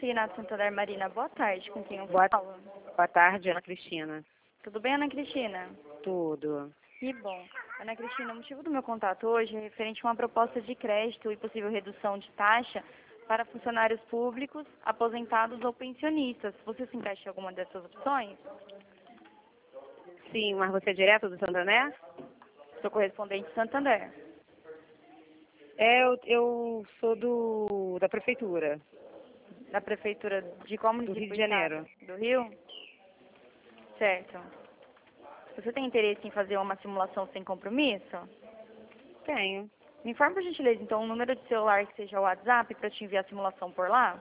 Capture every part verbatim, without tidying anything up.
Consignado Santander, Marina. Boa tarde, com quem eu Boa, falo? boa tarde, Ana Cristina. Tudo bem, Ana Cristina? Tudo. Que bom. Ana Cristina, o motivo do meu contato hoje é referente a uma proposta de crédito e possível redução de taxa para funcionários públicos, aposentados ou pensionistas. Você se encaixa em alguma dessas opções? Sim, mas você é direto do Santander? Sou correspondente de Santander. É, eu, eu sou do da prefeitura. Da prefeitura de qual município? Rio de Janeiro. Do Rio? Certo. Você tem interesse em fazer uma simulação sem compromisso? Tenho. Me informa, por gentileza, então, um número de celular que seja o WhatsApp para te enviar a simulação por lá?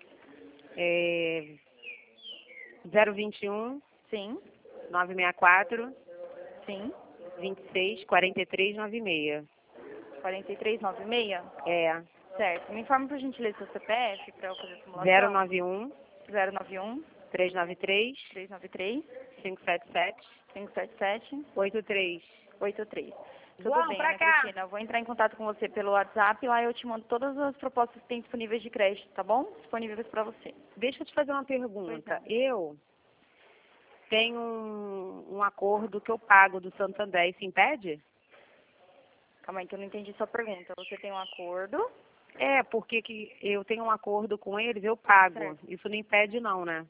É zero vinte e um, Sim, nove seis quatro, sim. vinte e seis, quarenta e três, noventa e seis. quarenta e três noventa e seis? É Certo. Me informa, por gentileza, seu C P F para eu fazer a simulação? zero nove um, zero nove um, três nove três, três nove três, cinco sete sete, cinco sete sete, oito três. oito três. Tudo João, bem, pra Ana cá! Cristina. Eu vou entrar em contato com você pelo WhatsApp. Lá eu te mando todas as propostas que tem disponíveis de crédito, tá bom? Disponíveis para você. Deixa eu te fazer uma pergunta. Pois Eu tenho um, um acordo que eu pago do Santander, isso impede? Calma aí que eu não entendi sua pergunta. Você tem um acordo? É, porque que eu tenho um acordo com eles, eu pago. Certo. Isso não impede não, né?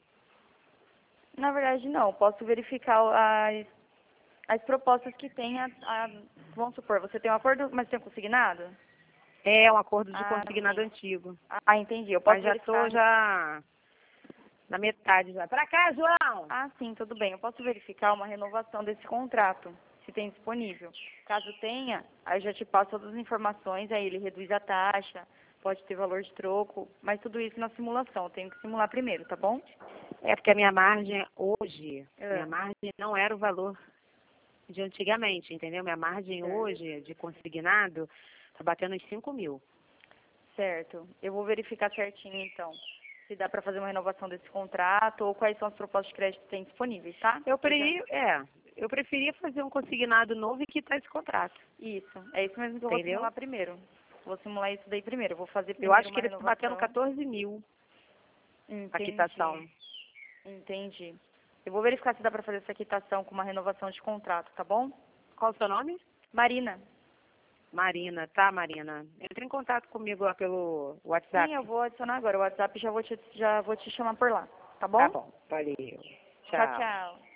Na verdade, não. Posso verificar as, as propostas que tem. A, a- vamos supor, você tem um acordo, mas tem um consignado? É um acordo de Ah, consignado sim. antigo. Ah, entendi. Eu posso Mas já verificar. tô já na metade já. Pra cá, João! Ah, sim, tudo bem. Eu posso verificar uma renovação desse contrato, se tem disponível. Caso tenha, aí eu já te passo todas as informações, aí ele reduz a taxa, pode ter valor de troco, mas tudo isso na simulação. Eu tenho que simular primeiro, tá bom? É porque a minha margem hoje, É. minha margem não era o valor de antigamente, entendeu? Minha margem Certo. hoje de consignado tá batendo uns cinco mil. Certo. Eu vou verificar certinho, então, se dá para fazer uma renovação desse contrato ou quais são as propostas de crédito que tem disponíveis, tá? Eu preferi, é, eu preferia fazer um consignado novo e quitar esse contrato. Isso. É isso mesmo que eu vou Entendeu? simular primeiro. Vou simular isso daí primeiro. Eu vou fazer Eu primeiro acho que uma ele está renovação. batendo quatorze mil a Entendi. quitação. Entendi. Eu vou verificar se dá para fazer essa quitação com uma renovação de contrato, tá bom? Qual o seu nome? Marina. Marina, tá, Marina? Entre em contato comigo lá pelo WhatsApp. Sim, eu vou adicionar agora. O WhatsApp já vou te, já vou te chamar por lá, tá bom? Tá bom, valeu. Tchau, Tchau. tchau.